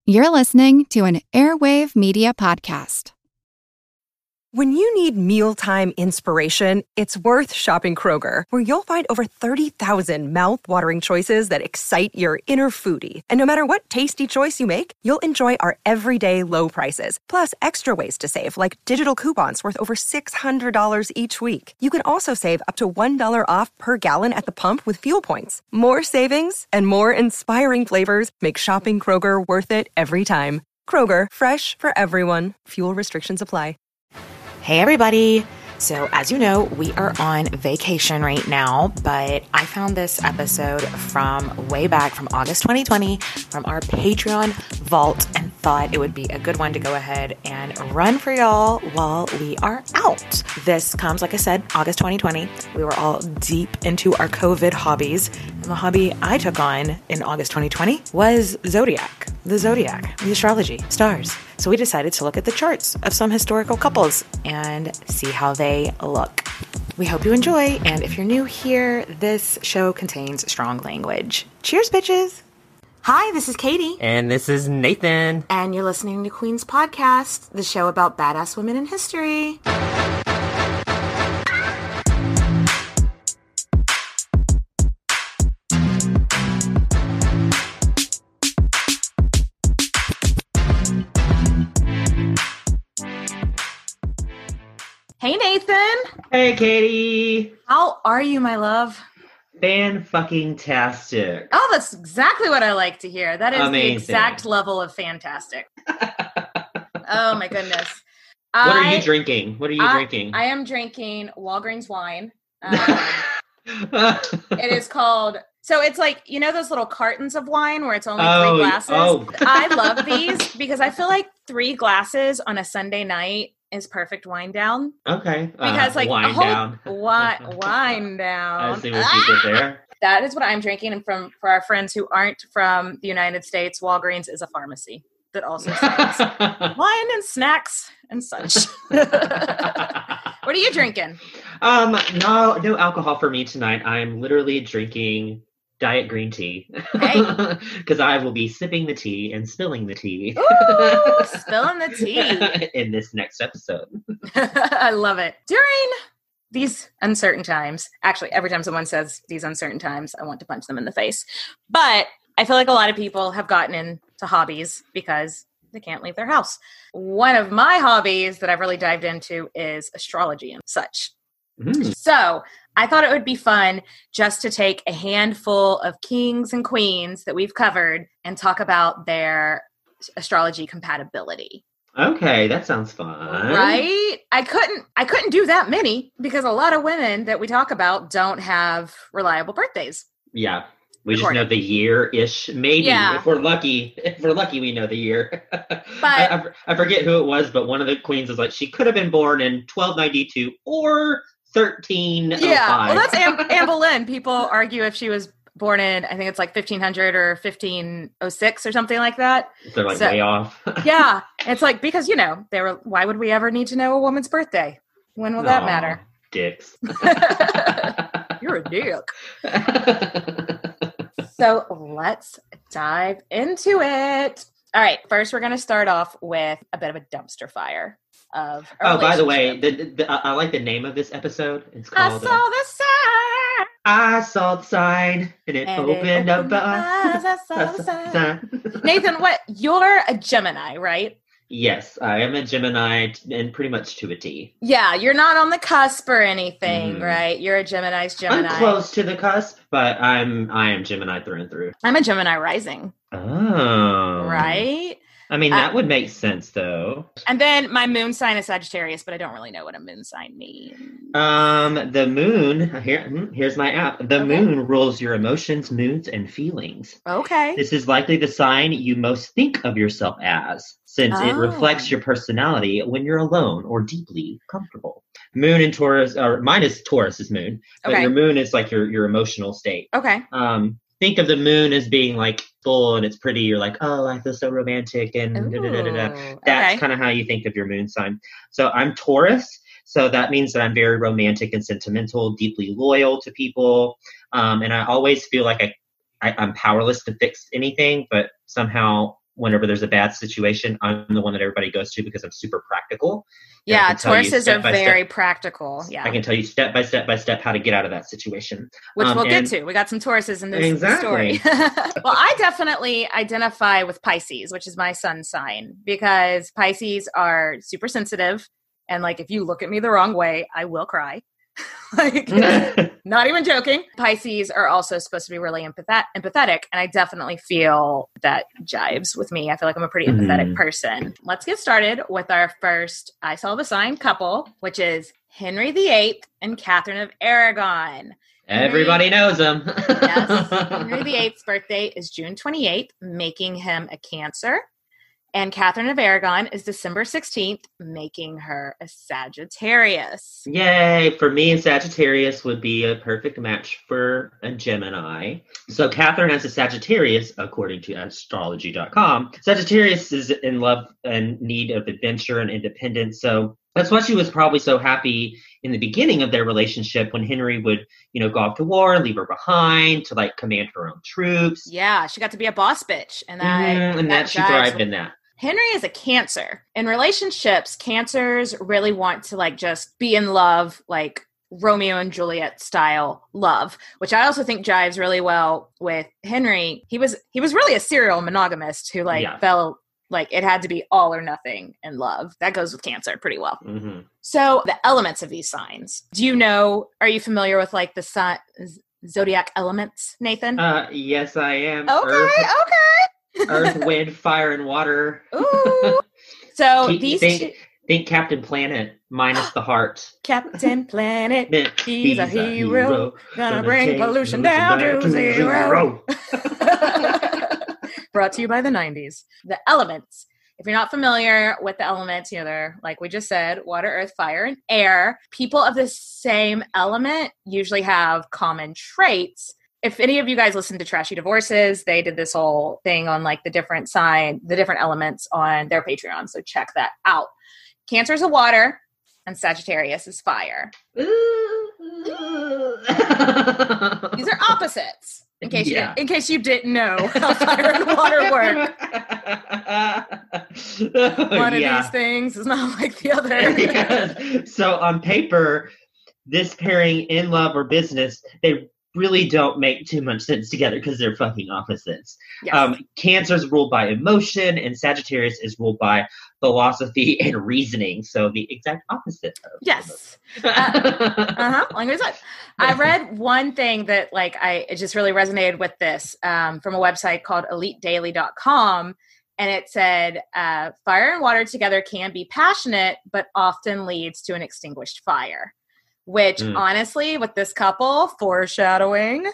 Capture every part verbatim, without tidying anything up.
You're listening to an Airwave Media Podcast. When you need mealtime inspiration, it's worth shopping Kroger, where you'll find over thirty thousand mouth-watering choices that excite your inner foodie. And no matter what tasty choice you make, you'll enjoy our everyday low prices, plus extra ways to save, like digital coupons worth over six hundred dollars each week. You can also save up to one dollar off per gallon at the pump with fuel points. More savings and more inspiring flavors make shopping Kroger worth it every time. Kroger, fresh for everyone. Fuel restrictions apply. Hey, everybody. So as you know, we are on vacation right now, but I found this episode from way back from August twenty twenty from our Patreon vault and thought it would be a good one to go ahead and run for y'all while we are out. This comes, like I said, August twenty twenty. We were all deep into our COVID hobbies, and the hobby I took on in August twenty twenty was Zodiac, the Zodiac, the astrology, stars. So we decided to look at the charts of some historical couples and see how they look. We hope you enjoy, and if you're new here, this show contains strong language. Cheers, bitches! Hi, this is Katie. And this is Nathan. And you're listening to Queen's Podcast, the show about badass women in history. Hey, Nathan. Hey, Katie. How are you, my love? Fan-fucking-tastic. Oh, that's exactly what I like to hear. That is Amazing. The exact level of fantastic. Oh, my goodness. What I, are you drinking? What are you I, drinking? I am drinking Walgreens wine. Um, it is called... So it's like, you know those little cartons of wine where it's only oh, three glasses? Oh. I love these because I feel like three glasses on a Sunday night is perfect wine down. Okay. Because uh, like wine a whole, down. Wine, wine down. I see what you did there. That is what I'm drinking. And from for our friends who aren't from the United States, Walgreens is a pharmacy that also sells wine and snacks and such. What are you drinking? Um, no, no alcohol for me tonight. I'm literally drinking diet green tea. Hey. Because I will be sipping the tea and spilling the tea. Ooh, spilling the tea. In this next episode. I love it. During these uncertain times, actually, every time someone says these uncertain times, I want to punch them in the face. But I feel like a lot of people have gotten into hobbies because they can't leave their house. One of my hobbies that I've really dived into is astrology and such. Mm. So I thought it would be fun just to take a handful of kings and queens that we've covered and talk about their astrology compatibility. Okay, that sounds fun. Right? I couldn't I couldn't do that many because a lot of women that we talk about don't have reliable birthdays. Yeah. We Recorded. just know the year-ish, maybe. Yeah. If we're lucky, if we're lucky, we know the year. But I, I, I forget who it was, but one of the queens was like, she could have been born in twelve ninety-two or thirteen oh five. Yeah, well, that's Anne, Anne Boleyn. People argue if she was born in, I think it's like fifteen hundred or fifteen oh six or something like that. They're like so, way off. Yeah, it's like, because, you know, they were. Why would we ever need to know a woman's birthday? When will Aww, that matter? Dicks. You're a dick. So let's dive into it. All right, first we're going to start off with a bit of a dumpster fire of Oh, by the way, the, the, I like the name of this episode. It's called I saw the sign. I saw the sign and it and opened, it opened up. Eyes, I saw the sign. Nathan, what? You're a Gemini, right? Yes, I am a Gemini and pretty much to a T. Yeah, you're not on the cusp or anything, mm. right? You're a Gemini's Gemini. I'm close to the cusp, but I'm I am Gemini through and through. I'm a Gemini rising. Oh. Right? I mean, that uh, would make sense, though. And then my moon sign is Sagittarius, but I don't really know what a moon sign means. Um, the moon, here, here's my app. The okay. moon rules your emotions, moods, and feelings. Okay. This is likely the sign you most think of yourself as, since oh. it reflects your personality when you're alone or deeply comfortable. Moon in Taurus, or mine is Taurus's moon, but okay. your moon is like your, your emotional state. Okay. Um, think of the moon as being like full and it's pretty. You're like, oh, I feel so romantic and da, da, da, da, da. That's okay. kind of how you think of your moon sign. So I'm Taurus. So that means that I'm very romantic and sentimental, deeply loyal to people. Um, and I always feel like I, I, I'm powerless to fix anything, but somehow whenever there's a bad situation, I'm the one that everybody goes to because I'm super practical. Yeah, Tauruses are very step, practical. Yeah, I can tell you step by step by step how to get out of that situation. Which um, we'll get to. We got some Tauruses in this exactly. story. Well, I definitely identify with Pisces, which is my sun sign, because Pisces are super sensitive. And like, if you look at me the wrong way, I will cry. Like, not even joking. Pisces are also supposed to be really empathet- empathetic, and I definitely feel that jives with me. I feel like I'm a pretty empathetic mm-hmm. person. Let's get started with our first I Saw the Sign couple, which is Henry the Eighth and Catherine of Aragon. Everybody Henry, knows him. Yes. Henry the Eighth's birthday is June twenty-eighth, making him a Cancer. And Catherine of Aragon is December sixteenth, making her a Sagittarius. Yay! For me, a Sagittarius would be a perfect match for a Gemini. So Catherine as a Sagittarius, according to astrology dot com, Sagittarius is in love and need of adventure and independence. So that's why she was probably so happy in the beginning of their relationship when Henry would, you know, go off to war, leave her behind to like command her own troops. Yeah, she got to be a boss bitch. And that, mm-hmm, and that, that she thrived in that. Henry is a Cancer. In relationships, Cancers really want to like just be in love, like Romeo and Juliet style love, which I also think jives really well with Henry. He was he was really a serial monogamist who like yeah. fell like it had to be all or nothing in love. That goes with Cancer pretty well. Mm-hmm. So the elements of these signs. Do you know? Are you familiar with like the sun, zodiac elements, Nathan? Uh, yes, I am. Okay, Earth. okay. Earth, wind, fire, and water. Ooh. So Keep, these think, two... think Captain Planet minus the heart. Captain Planet, he's, he's a, hero, a hero, gonna, gonna bring pollution down, down to zero. zero. Brought to you by the nineties. The elements. If you're not familiar with the elements, you know, they're like we just said, water, earth, fire, and air. People of the same element usually have common traits. If any of you guys listen to Trashy Divorces, they did this whole thing on like the different sign, the different elements on their Patreon. So check that out. Cancer is a water and Sagittarius is fire. These are opposites. In case yeah. you in case you didn't know how fire and water work. One of yeah. these things is not like the other. Yeah. So on paper, this pairing in love or business, they really don't make too much sense together because they're fucking opposites. Yes. Um, Cancer is ruled by emotion and Sagittarius is ruled by philosophy and reasoning. So the exact opposite. Of yes. uh, uh-huh. Like I said, I read one thing that like I it just really resonated with this um, from a website called elite daily dot com. And it said, uh, fire and water together can be passionate, but often leads to an extinguished fire. Which, mm. honestly, with this couple, foreshadowing,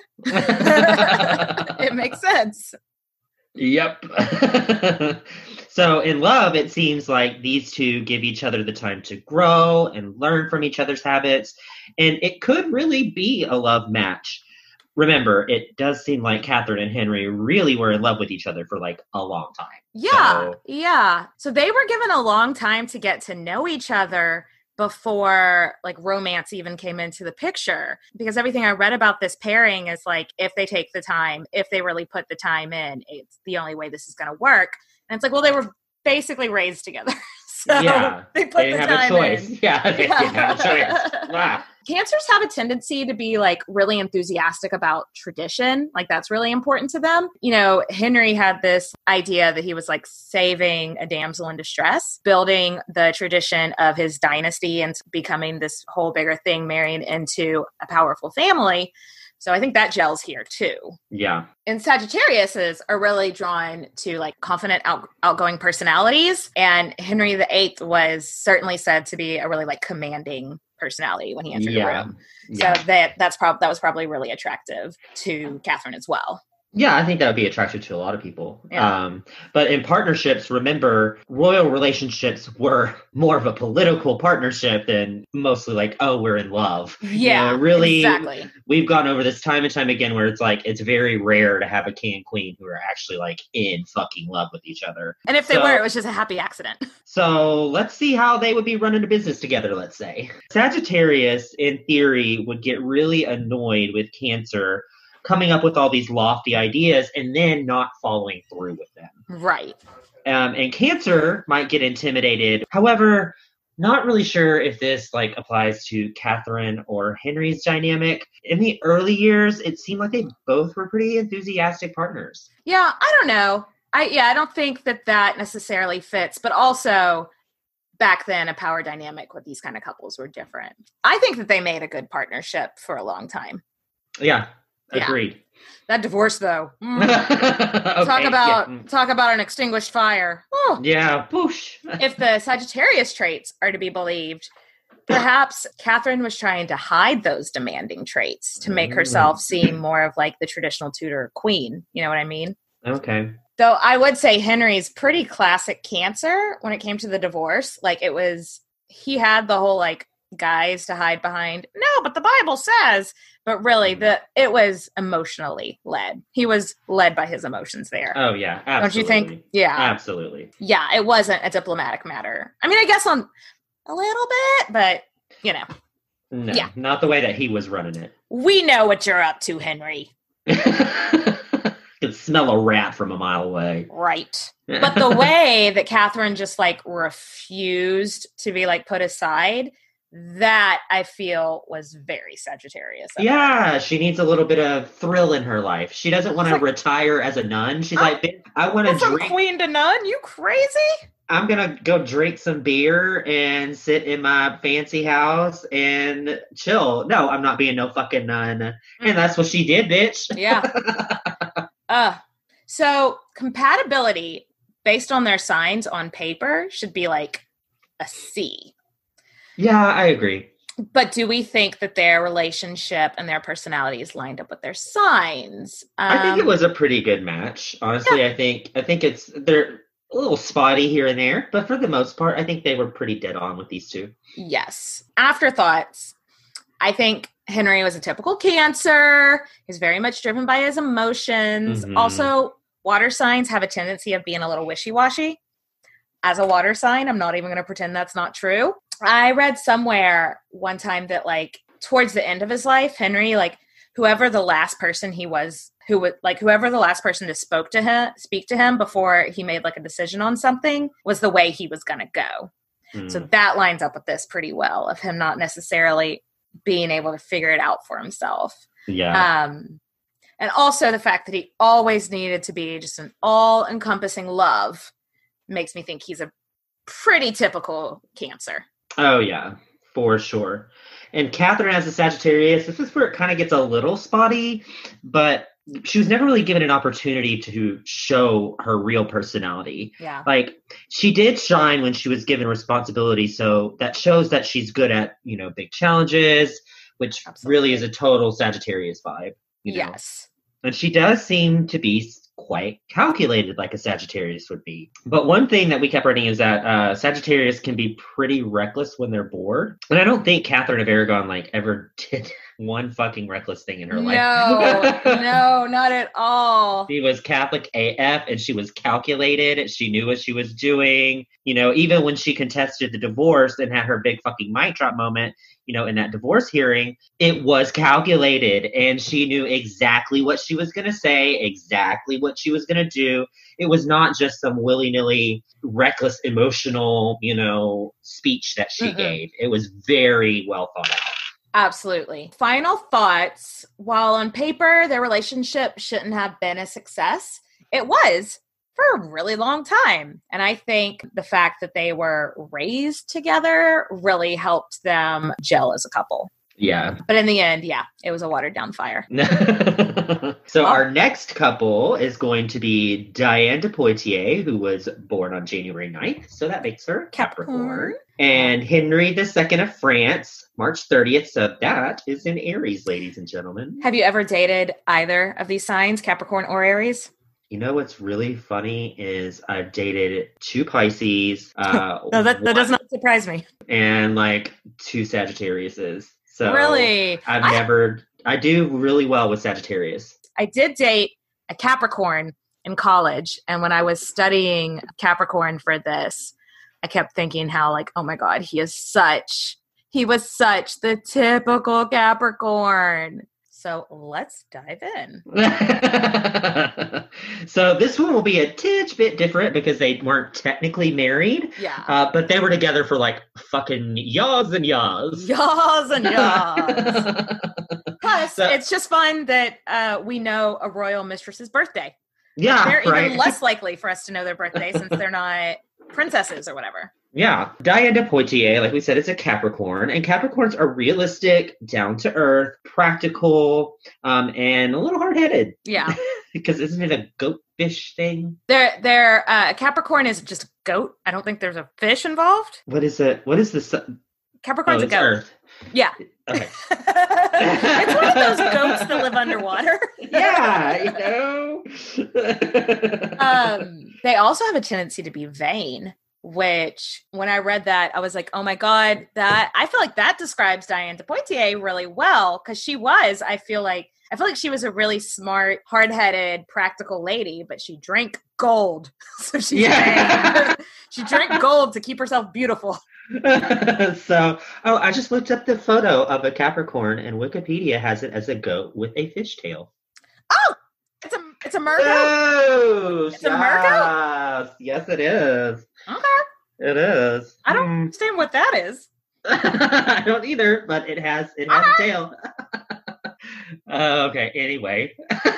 it makes sense. Yep. So in love, it seems like these two give each other the time to grow and learn from each other's habits. And it could really be a love match. Remember, it does seem like Catherine and Henry really were in love with each other for like a long time. Yeah, so, yeah. So they were given a long time to get to know each other before like romance even came into the picture, because everything I read about this pairing is like, if they take the time, if they really put the time in, it's the only way this is going to work. And it's like, well, they were basically raised together. So yeah, they put they the have time a choice. in. Yeah, they yeah. didn't have a choice. Wow. Cancers have a tendency to be like really enthusiastic about tradition. Like that's really important to them. You know, Henry had this idea that he was like saving a damsel in distress, building the tradition of his dynasty and becoming this whole bigger thing, marrying into a powerful family. So I think that gels here too. Yeah. And Sagittariuses are really drawn to like confident, out, outgoing personalities. And Henry the Eighth was certainly said to be a really like commanding personality when he entered yeah. the room. Yeah. So that that's prob- that was probably really attractive to Catherine as well. Yeah, I think that would be attractive to a lot of people. Yeah. Um, but in partnerships, remember, royal relationships were more of a political partnership than mostly like, oh, we're in love. Yeah, you know, really, exactly. We've gone over this time and time again where it's like, it's very rare to have a king and queen who are actually like in fucking love with each other. And if they so, were, it was just a happy accident. So let's see how they would be running a business together, let's say. Sagittarius, in theory, would get really annoyed with Cancer coming up with all these lofty ideas and then not following through with them. Right. Um, and Cancer might get intimidated. However, not really sure if this like applies to Catherine or Henry's dynamic. In the early years, it seemed like they both were pretty enthusiastic partners. Yeah, I don't know. I yeah, I don't think that that necessarily fits. But also, back then, a power dynamic with these kind of couples were different. I think that they made a good partnership for a long time. Yeah, Yeah. agreed. That divorce, though. Mm. Okay, talk about yeah. talk about an extinguished fire. Oh. Yeah, boosh. If the Sagittarius traits are to be believed, perhaps Catherine was trying to hide those demanding traits to make herself seem more of like the traditional Tudor queen. You know what I mean? Okay. Though I would say Henry's pretty classic Cancer when it came to the divorce. Like it was, he had the whole like guys to hide behind. No, but the Bible says. But really, the it was emotionally led. He was led by his emotions there. Oh yeah, absolutely. Don't you think? Yeah, absolutely. Yeah, it wasn't a diplomatic matter. I mean, I guess on a little bit, but you know, No, yeah, not the way that he was running it. We know what you're up to, Henry. Could smell a rat from a mile away. Right. But the way that Catherine just like refused to be like put aside, that I feel was very Sagittarius. Yeah, she needs a little bit of thrill in her life. She doesn't want to like, retire as a nun. She's I, like, I want to from drink. Queen to nun? You crazy? I'm going to go drink some beer and sit in my fancy house and chill. No, I'm not being no fucking nun. And that's what she did, bitch. Yeah. uh, so compatibility based on their signs on paper should be like a C. Yeah, I agree. But do we think that their relationship and their personalities lined up with their signs? Um, I think it was a pretty good match. Honestly, yeah. I think I think it's they're a little spotty here and there, but for the most part, I think they were pretty dead on with these two. Yes. Afterthoughts. I think Henry was a typical Cancer. He's very much driven by his emotions. Mm-hmm. Also, water signs have a tendency of being a little wishy-washy. As a water sign, I'm not even going to pretend that's not true. I read somewhere one time that like towards the end of his life, Henry, like whoever the last person he was, who would like whoever the last person to spoke to him, speak to him before he made like a decision on something was the way he was going to go. Mm. So that lines up with this pretty well of him not necessarily being able to figure it out for himself. Yeah. Um, and also the fact that he always needed to be just an all-encompassing love makes me think he's a pretty typical Cancer. Oh, yeah, for sure. And Catherine as a Sagittarius, this is where it kind of gets a little spotty, but she was never really given an opportunity to show her real personality. Yeah. Like, she did shine when she was given responsibility, so that shows that she's good at, you know, big challenges, which Absolutely. Really is a total Sagittarius vibe. You know? Yes. And she does seem to be quite calculated like a Sagittarius would be. But one thing that we kept reading is that uh, Sagittarius can be pretty reckless when they're bored. And I don't think Catherine of Aragon like ever did one fucking reckless thing in her no, life. No, no, not at all. She was Catholic A F and she was calculated. She knew what she was doing. You know, even when she contested the divorce and had her big fucking mic drop moment, you know, in that divorce hearing, it was calculated and she knew exactly what she was going to say, exactly what she was going to do. It was not just some willy-nilly, reckless, emotional, you know, speech that she mm-hmm. gave. It was very well thought out. Absolutely. Final thoughts. While on paper, their relationship shouldn't have been a success, it was for a really long time. And I think the fact that they were raised together really helped them gel as a couple. Yeah. But in the end, yeah, it was a watered down fire. So oh. our next couple is going to be Diane de Poitiers, who was born on January ninth. So that makes her Capricorn. Capricorn. And Henry the Second of France, March thirtieth. So that is in Aries, ladies and gentlemen. Have you ever dated either of these signs, Capricorn or Aries? You know what's really funny is I've dated two Pisces. Uh, no, that, that does not surprise me. And like two Sagittariuses. So really? I've I, never, I do really well with Sagittarius. I did date a Capricorn in college. And when I was studying Capricorn for this, I kept thinking how like, oh my God, he is such, he was such the typical Capricorn. So let's dive in. So this one will be a titch bit different because they weren't technically married. Yeah. Uh, but they were together for like fucking years and years. Years and years. Plus, So- it's just fun that uh, we know a royal mistress's birthday. Yeah, They're right. even less likely for us to know their birthday since they're not princesses or whatever. Yeah. Diane de Poitiers, like we said, is a Capricorn, and Capricorns are realistic, down to earth, practical, um, and a little hard headed. Yeah. Because isn't it a goatfish thing? They're, they're, uh, Capricorn is just a goat. I don't think there's a fish involved. What is it? What is the su- Capricorn's oh, a it's goat. Earth. Yeah. Okay. It's one of those goats that live underwater. Yeah, you know. um, they also have a tendency to be vain, which when I read that, I was like, oh my God, that I feel like that describes Diane de Poitiers really well. Cause she was, I feel like, I feel like she was a really smart, hard-headed, practical lady, but she drank gold. So she's Yeah. vain. She drank gold to keep herself beautiful. So, oh, I just looked up the photo of a Capricorn, and Wikipedia has it as a goat with a fishtail. Oh, it's a, it's a Mergo. Oh, It's a Mergo? yes, yes, it is. Okay. It is. I don't Hmm. understand what that is. I don't either, but it has it has a tail. uh, okay. Anyway,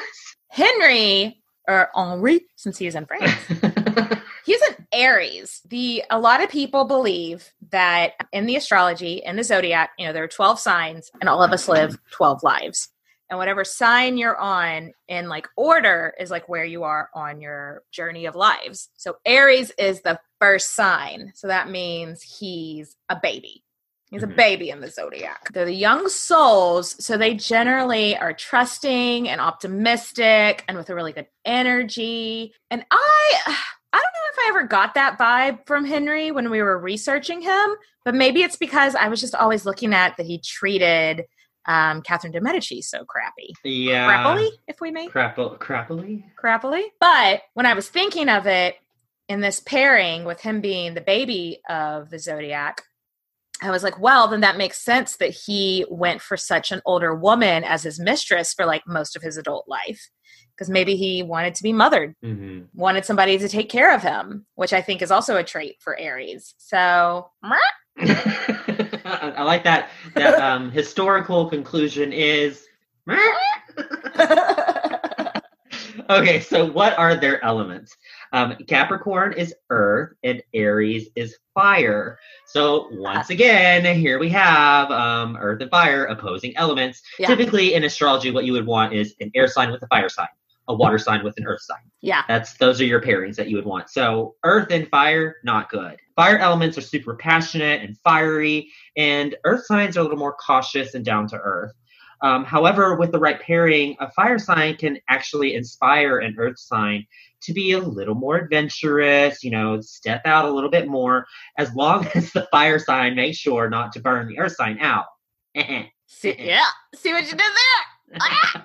Henry, or Henri, since he's in France, he's an Aries. The a lot of people believe that in the astrology, in the zodiac, you know, there are twelve signs, and all of us live twelve lives. And whatever sign you're on in like order is like where you are on your journey of lives. So Aries is the first sign. So that means he's a baby. He's Mhm. a baby in the zodiac. They're the young souls. So they generally are trusting and optimistic and with a really good energy. And I, I don't know if I ever got that vibe from Henry when we were researching him, but maybe it's because I was just always looking at that he treated um, Catherine de Medici so crappy. yeah, Crappily, if we may. Crapple, crappily. Crappily. But when I was thinking of it in this pairing with him being the baby of the zodiac, I was like, well, then that makes sense that he went for such an older woman as his mistress for like most of his adult life. Because maybe he wanted to be mothered, Mm-hmm. wanted somebody to take care of him, which I think is also a trait for Aries. So, I like that. That um, historical conclusion is. Okay, so what are their elements? Um, Capricorn is earth and Aries is fire. So once again, here we have um, earth and fire opposing elements. Yeah. Typically in astrology, what you would want is an air sign with a fire sign, a water sign with an earth sign. yeah. That's those are your pairings that you would want. So earth and fire, not good. Fire elements are super passionate and fiery, and earth signs are a little more cautious and down to earth. Um, however, with the right pairing, a fire sign can actually inspire an earth sign to be a little more adventurous, you know, step out a little bit more, as long as the fire sign makes sure not to burn the earth sign out. See, yeah. See what you did there? Ah!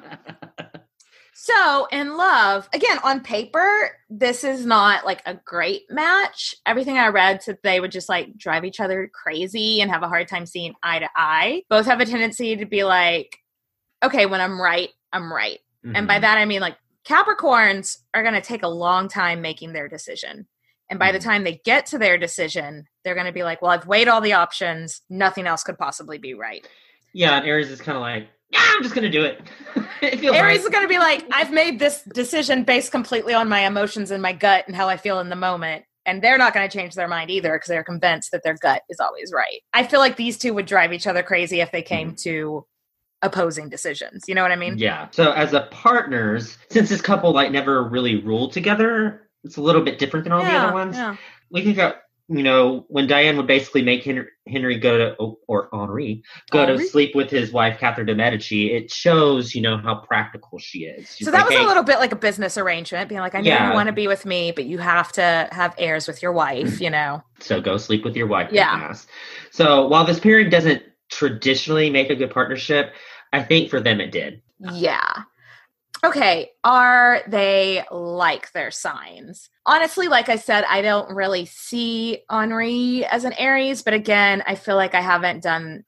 So in love, again, on paper, this is not like a great match. Everything I read said they would just like drive each other crazy and have a hard time seeing eye to eye. Both have a tendency to be like, okay, when I'm right, I'm right. Mm-hmm. And by that, I mean like Capricorns are going to take a long time making their decision. And by the time they get to their decision, they're going to be like, well, I've weighed all the options. Nothing else could possibly be right. Yeah, and Aries is kind of like, yeah, I'm just going to do it. It feels Aries right. is going to be like, I've made this decision based completely on my emotions and my gut and how I feel in the moment. And they're not going to change their mind either because they're convinced that their gut is always right. I feel like these two would drive each other crazy if they came Mhm. to opposing decisions. You know what I mean? Yeah. So as a partners, since this couple like never really ruled together, it's a little bit different than all the other ones. Yeah. We can go, you know, when Diane would basically make Henry, Henry go to, or Henri, go Henri? to sleep with his wife, Catherine de Medici, it shows, you know, how practical she is. She's So that like, was a "Hey, little bit like a business arrangement, being like, I know Yeah. you want to be with me, but you have to have heirs with your wife, you know? So go sleep with your wife. Yeah. Ass. So while this pairing doesn't traditionally make a good partnership, I think for them it did. Yeah. Okay. Are they like their signs? Honestly, like I said, I don't really see Henri as an Aries, but again, I feel like I haven't done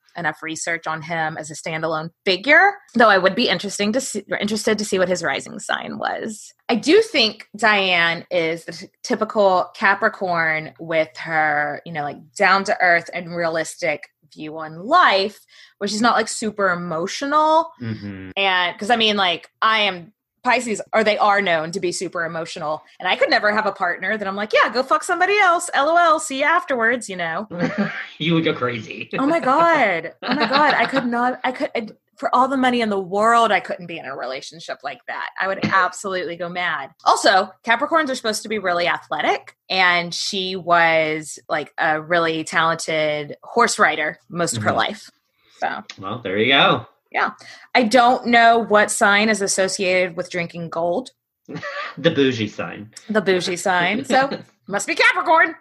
enough research on him as a standalone figure, though I would be interesting to see, interested to see what his rising sign was. I do think Diane is the t- typical Capricorn with her, you know, like down to earth and realistic view on life, where she's not like super emotional. Mm-hmm. And because I mean, like I am Pisces, or they are known to be super emotional. And I could never have a partner that I'm like, yeah, go fuck somebody else. LOL. See you afterwards, you know? You would go crazy. Oh my God. Oh my God. I could not, I could, I, for all the money in the world, I couldn't be in a relationship like that. I would absolutely go mad. Also, Capricorns are supposed to be really athletic. And she was like a really talented horse rider most of Mm-hmm. her life. So, well, there you go. Yeah. I don't know what sign is associated with drinking gold. The bougie sign. The bougie sign. So must be Capricorn.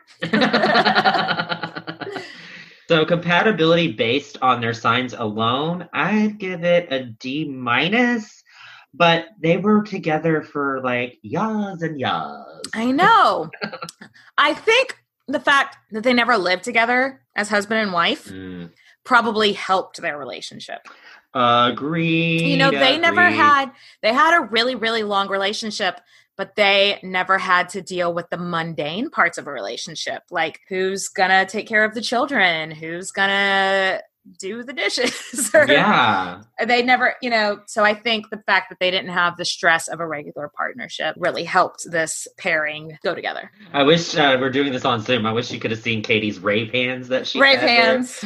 So compatibility based on their signs alone, I'd give it a D minus, but they were together for like years and years. I know. I think the fact that they never lived together as husband and wife Mm. probably helped their relationship. Agreed. You know, they agreed. never had, they had a really, really long relationship, but they never had to deal with the mundane parts of a relationship. Like who's going to take care of the children? Who's going to do the dishes? or, Yeah. They never, you know, so I think the fact that they didn't have the stress of a regular partnership really helped this pairing go together. I wish uh, we're doing this on Zoom. I wish you could have seen Katie's rave hands that she Rave had hands.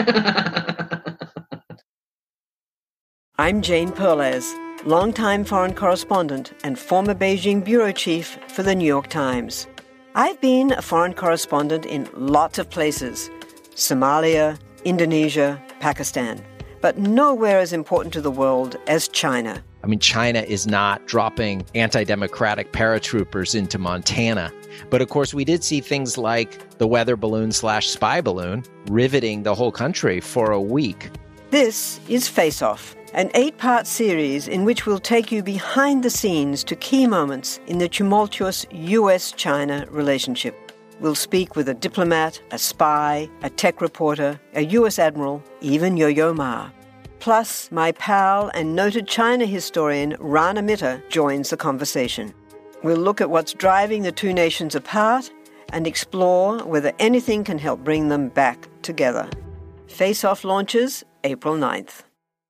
I'm Jane Perlez, longtime foreign correspondent and former Beijing bureau chief for the New York Times. I've been a foreign correspondent in lots of places: Somalia, Indonesia, Pakistan, but nowhere as important to the world as China. I mean, China is not dropping anti-democratic paratroopers into Montana. But of course, we did see things like the weather balloon slash spy balloon riveting the whole country for a week. This is Face Off, an eight-part series in which we'll take you behind the scenes to key moments in the tumultuous U S China relationship. We'll speak with a diplomat, a spy, a tech reporter, a U S admiral, even Yo-Yo Ma. Plus, my pal and noted China historian Rana Mitter joins the conversation. We'll look at what's driving the two nations apart and explore whether anything can help bring them back together. Face Off launches April ninth.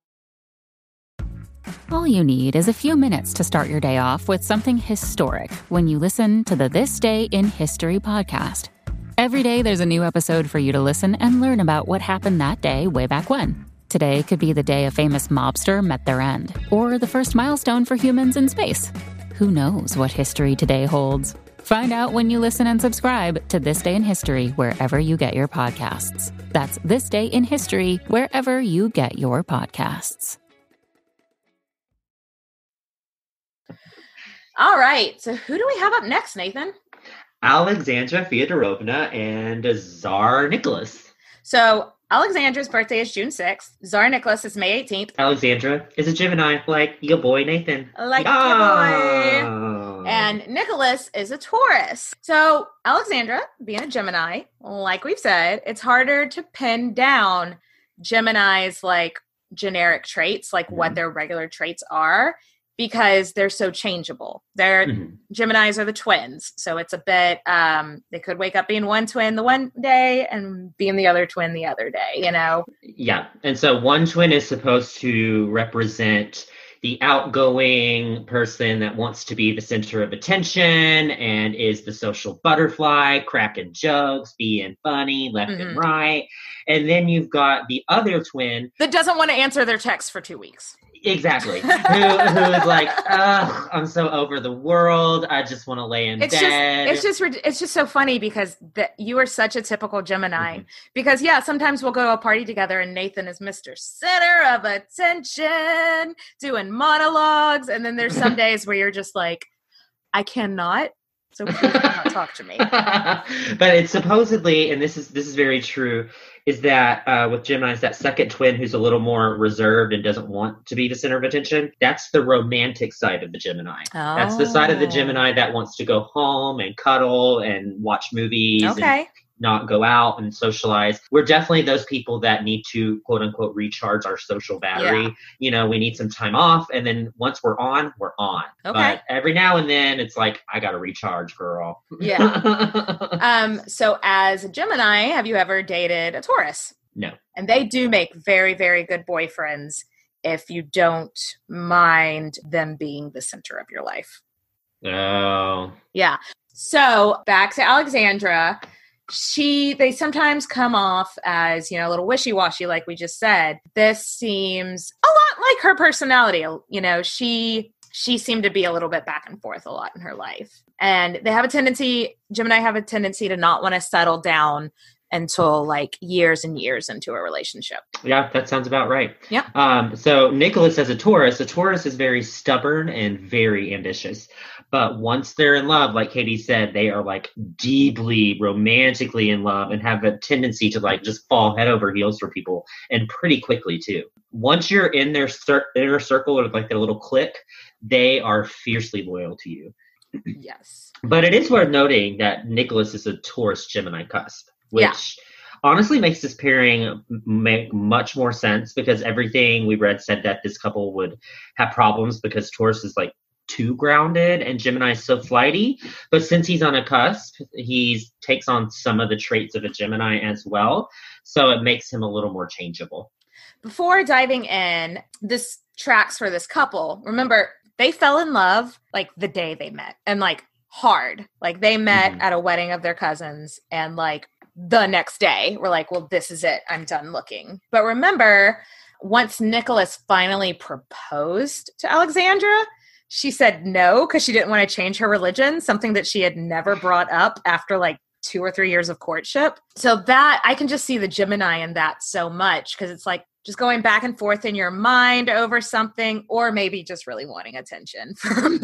All you need is a few minutes to start your day off with something historic when you listen to the This Day in History podcast. Every day there's a new episode for you to listen and learn about what happened that day way back when. Today could be the day a famous mobster met their end, or the first milestone for humans in space. Who knows what history today holds? Find out when you listen and subscribe to This Day in History wherever you get your podcasts. That's This Day in History wherever you get your podcasts. All right. So who do we have up next, Nathan? Alexandra Feodorovna and Tsar Nicholas. So Alexandra's birthday is June sixth. Tsar Nicholas is May eighteenth. Alexandra is a Gemini, like your boy Nathan. Like yeah. your boy. And Nicholas is a Taurus. So Alexandra, being a Gemini, like we've said, it's harder to pin down Gemini's like generic traits, like mm-hmm. what their regular traits are, because they're so changeable. They're mm-hmm. Geminis are the twins. So it's a bit, um, they could wake up being one twin the one day and being the other twin the other day, you know? Yeah. And so one twin is supposed to represent the outgoing person that wants to be the center of attention and is the social butterfly, cracking jokes, being funny left mm-hmm. and right. And then you've got the other twin that doesn't want to answer their texts for two weeks. Exactly. who, who is like, ugh, I'm so over the world. I just want to lay in it's bed. Just, it's just, it's just so funny because the, you are such a typical Gemini. Mm-hmm. Because yeah, sometimes we'll go to a party together and Nathan is Mister Center of Attention, doing monologues, and then there's some days where you're just like, I cannot. So please do not talk to me. But it's supposedly, and this is this is very true, is that uh, with Geminis, that second twin who's a little more reserved and doesn't want to be the center of attention, that's the romantic side of the Gemini. Oh. That's the side of the Gemini that wants to go home and cuddle and watch movies okay. and not go out and socialize. We're definitely those people that need to quote unquote recharge our social battery. Yeah. You know, we need some time off, and then once we're on, we're on. Okay. But every now and then it's like, I gotta recharge, girl. Yeah. um, so as a Gemini, have you ever dated a Taurus? No. And they do make very, very good boyfriends if you don't mind them being the center of your life. Oh. Yeah. So back to Alexandra. She, they sometimes come off as, you know, a little wishy-washy, like we just said. This seems a lot like her personality. You know, she, she seemed to be a little bit back and forth a lot in her life. And they have a tendency, Gemini have a tendency to not want to settle down until like years and years into a relationship. Yeah, that sounds about right. Yeah. Um, so Nicholas as a Taurus, a Taurus is very stubborn and very ambitious. But once they're in love, like Katie said, they are like deeply romantically in love and have a tendency to like just fall head over heels for people, and pretty quickly too. Once you're in their cir- inner circle or like their little clique, they are fiercely loyal to you. Yes. But it is worth noting that Nicholas is a Taurus Gemini cusp, which Yeah. honestly makes this pairing make much more sense, because everything we read said that this couple would have problems because Taurus is like too grounded and Gemini is so flighty. But since he's on a cusp, he takes on some of the traits of a Gemini as well. So it makes him a little more changeable. Before diving in, this tracks for this couple. Remember, they fell in love like the day they met, and like hard. Like they met Mm-hmm. at a wedding of their cousins, and like the next day we're like, well, this is it. I'm done looking. But remember, once Nicholas finally proposed to Alexandra, she said no because she didn't want to change her religion, something that she had never brought up after like two or three years of courtship. So that, I can just see the Gemini in that so much, because it's like just going back and forth in your mind over something, or maybe just really wanting attention for a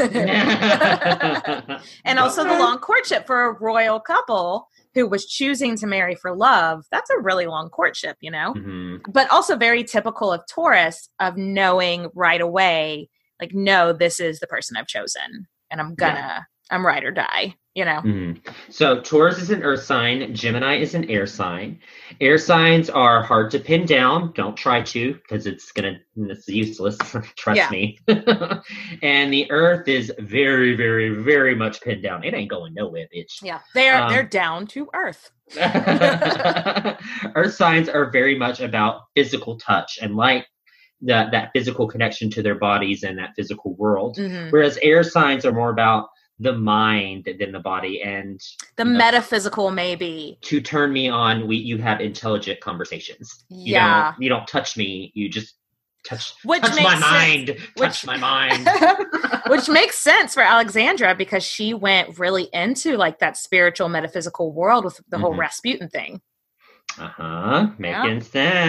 minute. And also the long courtship for a royal couple who was choosing to marry for love. That's a really long courtship, you know? Mm-hmm. But also very typical of Taurus, of knowing right away, like, no, this is the person I've chosen, and I'm gonna, yeah. I'm ride or die, you know? Mm-hmm. So Taurus is an earth sign. Gemini is an air sign. Air signs are hard to pin down. Don't try to, because it's gonna, it's useless. Trust Yeah. me. And the earth is very, very, very much pinned down. It ain't going nowhere, bitch. Yeah, they're Um, they're down to earth. Earth signs are very much about physical touch and like that that physical connection to their bodies and that physical world. Mhm. Whereas air signs are more about the mind than the body, and The you know, metaphysical, maybe. to turn me on, we you have intelligent conversations. You Yeah. don't, you don't touch me. You just touch, Which touch makes my sense. mind. Which- Touch my mind. Which makes sense for Alexandra, because she went really into like that spiritual metaphysical world with the whole Mhm. Rasputin thing. Uh-huh. Making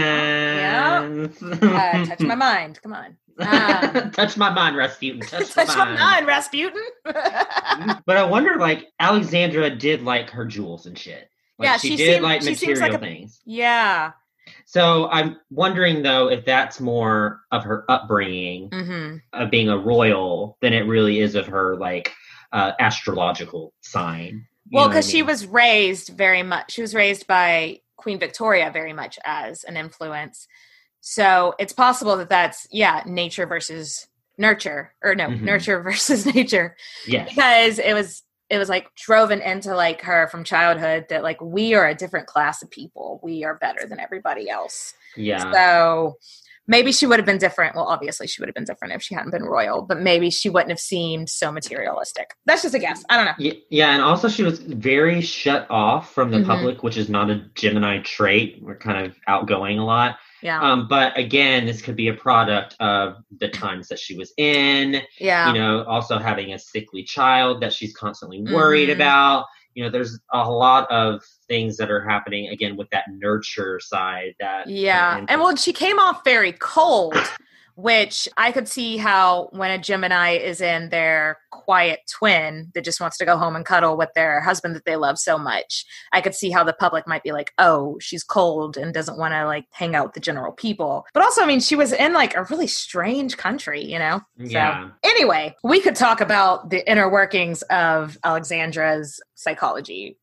sense. Uh, touch my mind. Come on. Um, touch my mind, Rasputin. Touch, touch my my mind. mind, Rasputin. But I wonder, like, Alexandra did like her jewels and shit. Like, Yeah, she, she did seemed- like she seems material like a- things. Yeah. So I'm wondering, though, if that's more of her upbringing hmm of being a royal than it really is of her, like, uh, astrological sign. You Well, know what I because she mean? was raised very much, she was raised by Queen Victoria very much as an influence. So it's possible that that's, yeah, nature versus nurture, or no, Mhm. nurture versus nature. Yes. Because it was, it was like driven into like her from childhood that like, we are a different class of people. We are better than everybody else. Yeah. So maybe she would have been different. Well, obviously she would have been different if she hadn't been royal, but maybe she wouldn't have seemed so materialistic. That's just a guess. I don't know. Y- Yeah, and also she was very shut off from the Mhm. public, which is not a Gemini trait. We're kind of outgoing a lot. Yeah. Um, but again, this could be a product of the times that she was in, yeah. you know, also having a sickly child that she's constantly worried Mhm. about. You know, there's a lot of things that are happening again with that nurture side that Yeah. kind of And well, she came off very cold, which I could see how when a Gemini is in their quiet twin that just wants to go home and cuddle with their husband that they love so much, I could see how the public might be like, oh, she's cold and doesn't want to like hang out with the general people. But also, I mean, she was in like a really strange country, you know? Yeah. So anyway, we could talk about the inner workings of Alexandra's psychology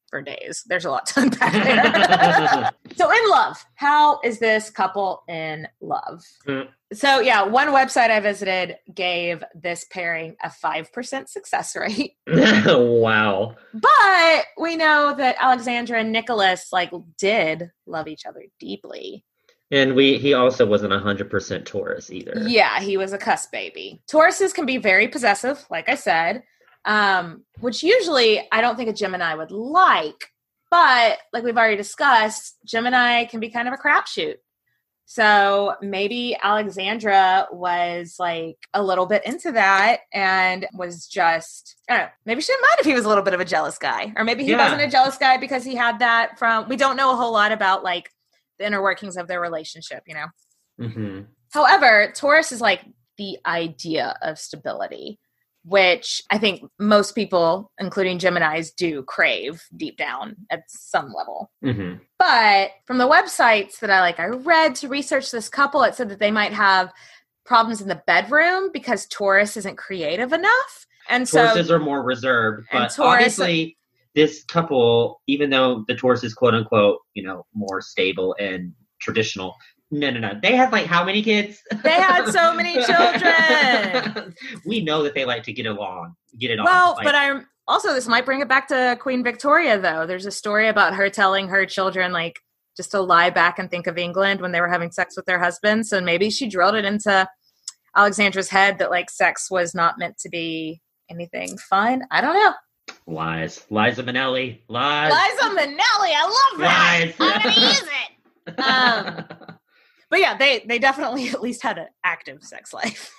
for days. There's a lot to unpack there. So in love, how is this couple in love? Mm. So yeah, one website I visited gave this pairing a five percent success rate. Wow. But we know that Alexandra and Nicholas like did love each other deeply. And we he also wasn't one hundred percent Taurus either. Yeah, he was a cusp baby. Tauruses can be very possessive, like I said, um, which usually I don't think a Gemini would like. But like we've already discussed, Gemini can be kind of a crapshoot. So maybe Alexandra was like a little bit into that and was just, I don't know, maybe she didn't mind if he was a little bit of a jealous guy. Or maybe he yeah. wasn't a jealous guy because he had that from, we don't know a whole lot about like the inner workings of their relationship, you know? Mm-hmm. However, Taurus is like the idea of stability, which I think most people, including Geminis, do crave deep down at some level. Mm-hmm. But from the websites that I like, I read to research this couple, it said that they might have problems in the bedroom because Taurus isn't creative enough. And so Tauruses are more reserved, but Taurus, obviously this couple, even though the Taurus is quote unquote, you know, more stable and traditional, no, no, no. They had like how many kids? They had so many children. We know that they like to get along, get it on. Well, like, but I'm also, this might bring it back to Queen Victoria, though. There's a story about her telling her children, like, just to lie back and think of England when they were having sex with their husbands. So maybe she drilled it into Alexandra's head that, like, sex was not meant to be anything fun. I don't know. Lies. Liza Minnelli. Lies. Liza Minnelli. I love that. Lies. I'm going to use it. Um, but yeah, they, they definitely at least had an active sex life.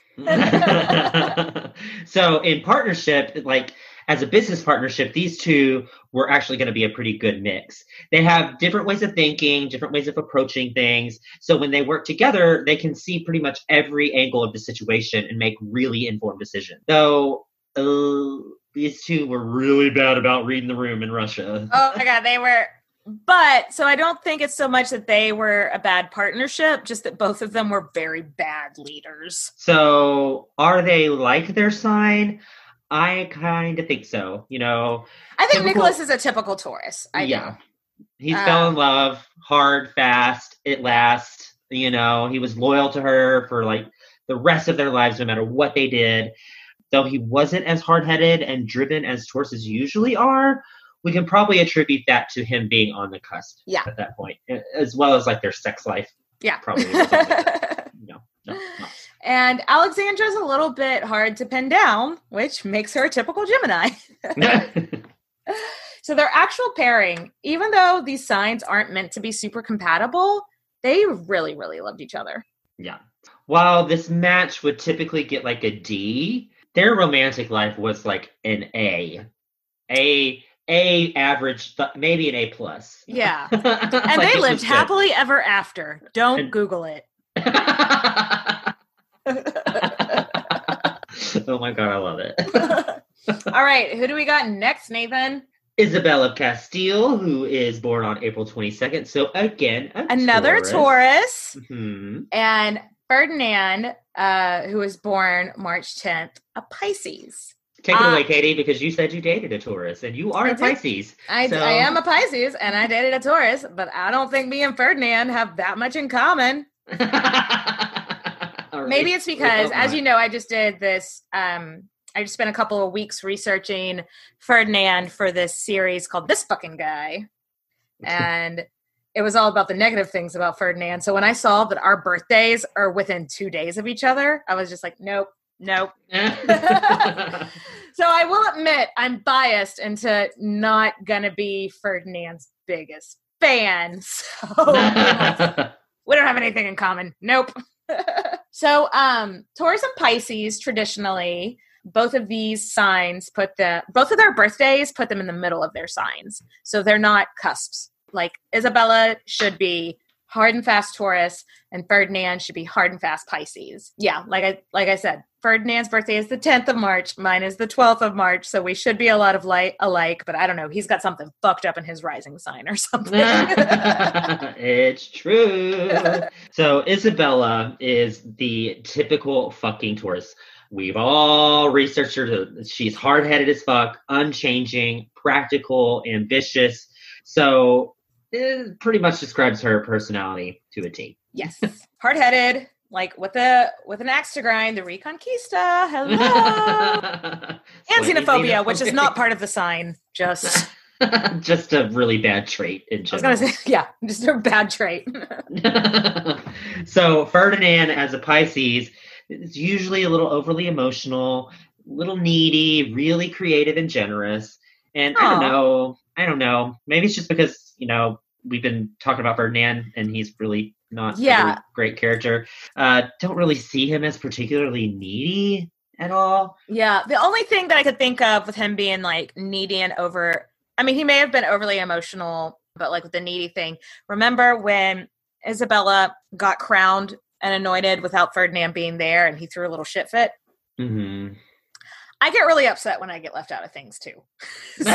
So in partnership, like as a business partnership, these two were actually going to be a pretty good mix. They have different ways of thinking, different ways of approaching things. So when they work together, they can see pretty much every angle of the situation and make really informed decisions. So uh, these two were really bad about reading the room in Russia. Oh my God, they were. But so I don't think it's so much that they were a bad partnership, just that both of them were very bad leaders. So are they like their sign? I kind of think so. You know, I think typical, Nicholas is a typical Taurus. I yeah. do. He um, fell in love hard, fast, it lasts. You know, he was loyal to her for like the rest of their lives, no matter what they did. Though he wasn't as hard-headed and driven as Tauruses usually are, we can probably attribute that to him being on the cusp yeah. at that point, as well as like their sex life. Yeah. Probably. no, no, no. And Alexandra's a little bit hard to pin down, which makes her a typical Gemini. So their actual pairing, even though these signs aren't meant to be super compatible, they really, really loved each other. Yeah. While this match would typically get like a D, their romantic life was like an A. A... A average, maybe an A plus. Yeah. And like they lived happily ever after. Don't and, Google it. Oh my God, I love it. All right. Who do we got next, Nathan? Isabel of Castile, who is born on April twenty-second. So again, another Taurus. Taurus. Mm-hmm. And Ferdinand, uh, who was born March tenth, a Pisces. Take it uh, away, Katie, because you said you dated a Taurus, and you are I a Pisces. I, so. I am a Pisces, and I dated a Taurus, but I don't think me and Ferdinand have that much in common. Right. Maybe it's because, as you know, I just did this, um, I just spent a couple of weeks researching Ferdinand for this series called This Fucking Guy. And it was all about the negative things about Ferdinand. So when I saw that our birthdays are within two days of each other, I was just like, nope. Nope. So I will admit I'm biased into not going to be Ferdinand's biggest fan. So we don't have anything in common. Nope. So um, Taurus and Pisces, traditionally, both of these signs put the, both of their birthdays put them in the middle of their signs. So they're not cusps. Like Isabella should be hard and fast Taurus, and Ferdinand should be hard and fast Pisces. Yeah, like I like I said, Ferdinand's birthday is the tenth of March. Mine is the twelfth of March. So we should be a lot of light alike, but I don't know. He's got something fucked up in his rising sign or something. It's true. So Isabella is the typical fucking Taurus. We've all researched her. She's hard-headed as fuck, unchanging, practical, ambitious, So it pretty much describes her personality to a T. Yes. Hard-headed, like with a with an axe to grind, the Reconquista. Hello. And xenophobia, which is not part of the sign. Just just a really bad trait in general. I was going to say, yeah, just a bad trait. So Ferdinand, as a Pisces, is usually a little overly emotional, a little needy, really creative and generous. And I don't know, I don't know. Maybe it's just because, you know, we've been talking about Ferdinand and he's really not yeah. a really great character. Uh, don't really see him as particularly needy at all. Yeah. The only thing that I could think of with him being like needy and over, I mean, he may have been overly emotional, but like with the needy thing, remember when Isabella got crowned and anointed without Ferdinand being there and he threw a little shit fit? Mm-hmm. I get really upset when I get left out of things too. So,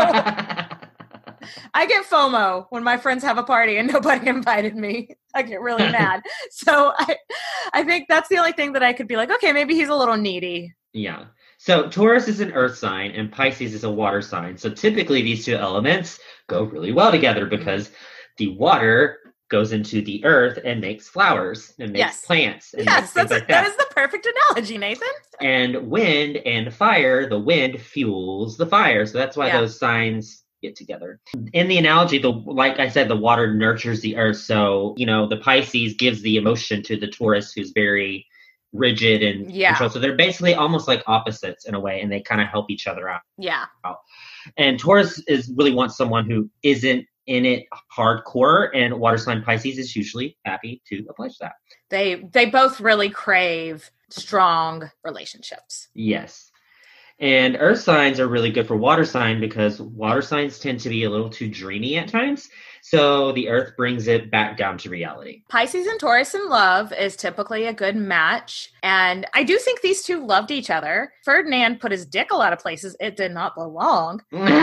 I get FOMO when my friends have a party and nobody invited me. I get really mad. So I, I think that's the only thing that I could be like, okay, maybe he's a little needy. Yeah. So Taurus is an earth sign and Pisces is a water sign. So typically these two elements go really well together because the water goes into the earth and makes flowers and makes yes. plants. And yes, that's like a, that. that is the perfect analogy, Nathan. And wind and fire, the wind fuels the fire. So that's why yeah. those signs get together. In the analogy, the like I said, the water nurtures the earth. So, you know, the Pisces gives the emotion to the Taurus, who's very rigid and yeah. controlled. So they're basically almost like opposites in a way, and they kind of help each other out. Yeah. And Taurus is really wants someone who isn't in it hardcore, and water sign Pisces is usually happy to oblige that. They they both really crave strong relationships. Yes. And earth signs are really good for water sign because water signs tend to be a little too dreamy at times. So the earth brings it back down to reality. Pisces and Taurus in love is typically a good match. And I do think these two loved each other. Ferdinand put his dick a lot of places it did not belong.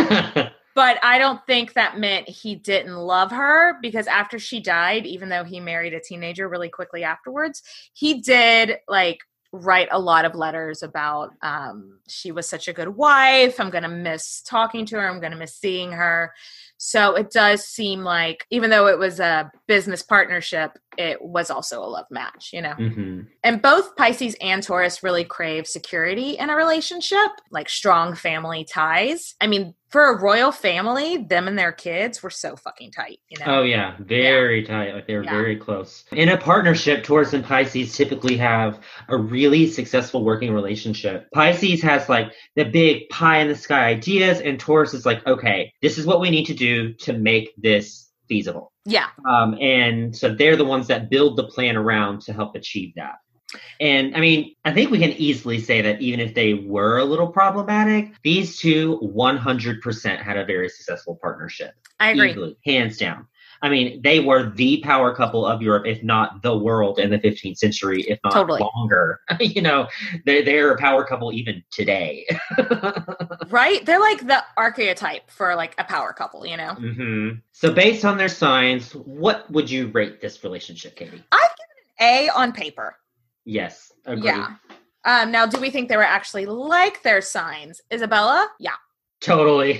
But I don't think that meant he didn't love her, because after she died, even though he married a teenager really quickly afterwards, he did like write a lot of letters about um, she was such a good wife. I'm going to miss talking to her. I'm going to miss seeing her. So it does seem like, even though it was a business partnership, it was also a love match, you know? Mm-hmm. And both Pisces and Taurus really crave security in a relationship, like strong family ties. I mean, for a royal family, them and their kids were so fucking tight, you know? Oh, yeah. Very yeah. tight. Like they were yeah. very close. In a partnership, Taurus and Pisces typically have a really successful working relationship. Pisces has like the big pie in the sky ideas, and Taurus is like, okay, this is what we need to do to make this feasible. Yeah. Um, and so they're the ones that build the plan around to help achieve that. And I mean, I think we can easily say that even if they were a little problematic, these two one hundred percent had a very successful partnership. I agree. Easily, hands down. I mean, they were the power couple of Europe, if not the world in the fifteenth century, if not totally. longer. You know, they're, they're a power couple even today. Right? They're like the archetype for like a power couple, you know? Mm-hmm. So based on their signs, what would you rate this relationship, Katie? I'd give it an A on paper. Yes. Agreed. Yeah. Um, now, do we think they were actually like their signs? Isabella? Yeah. Totally.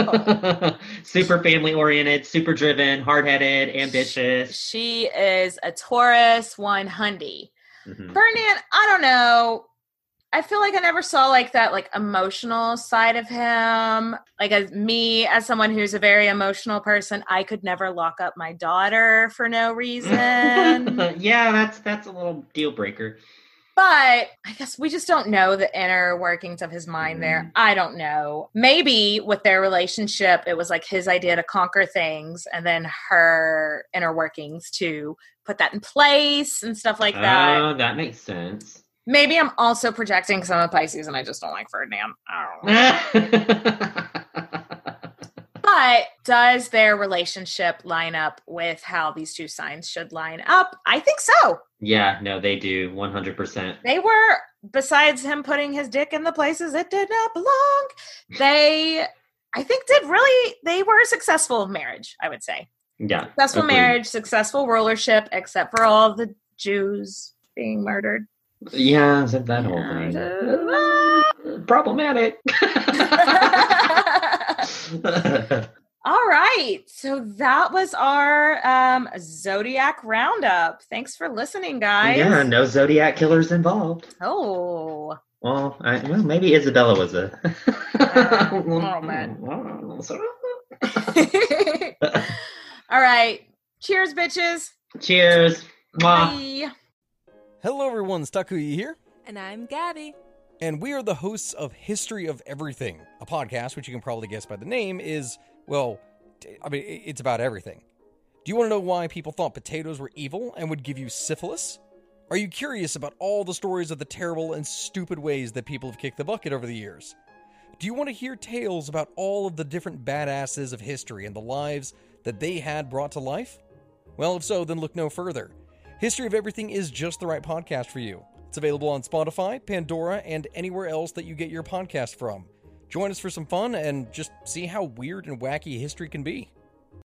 Super family oriented, super driven, hard headed, ambitious. She is a Taurus one hundred. Mm-hmm. Ferdinand, I don't know. I feel like I never saw like that like emotional side of him. Like as me, as someone who's a very emotional person, I could never lock up my daughter for no reason. Yeah, that's that's a little deal breaker. But I guess we just don't know the inner workings of his mind there. I don't know. Maybe with their relationship, it was like his idea to conquer things and then her inner workings to put that in place and stuff like that. Oh, that makes sense. Maybe I'm also projecting some of Pisces and I just don't like Ferdinand. I don't know. But does their relationship line up with how these two signs should line up? I think so. Yeah, no, they do. one hundred percent. They were, besides him putting his dick in the places it did not belong, they, I think, did really, they were a successful marriage, I would say. Yeah. Successful agreed. Marriage, successful rulership, except for all the Jews being murdered. Yeah, that, that whole thing. Uh, problematic. All right. So that was our um, Zodiac Roundup. Thanks for listening, guys. Yeah, no Zodiac killers involved. Oh. Well, I, well maybe Isabella was a... uh, oh, man. All right. Cheers, bitches. Cheers. Mwah. Bye. Hello, everyone. Takuya here. And I'm Gabby. And we are the hosts of History of Everything, a podcast which you can probably guess by the name is, well, I mean, it's about everything. Do you want to know why people thought potatoes were evil and would give you syphilis? Are you curious about all the stories of the terrible and stupid ways that people have kicked the bucket over the years? Do you want to hear tales about all of the different badasses of history and the lives that they had brought to life? Well, if so, then look no further. History of Everything is just the right podcast for you. It's available on Spotify, Pandora, and anywhere else that you get your podcast from. Join us for some fun and just see how weird and wacky history can be.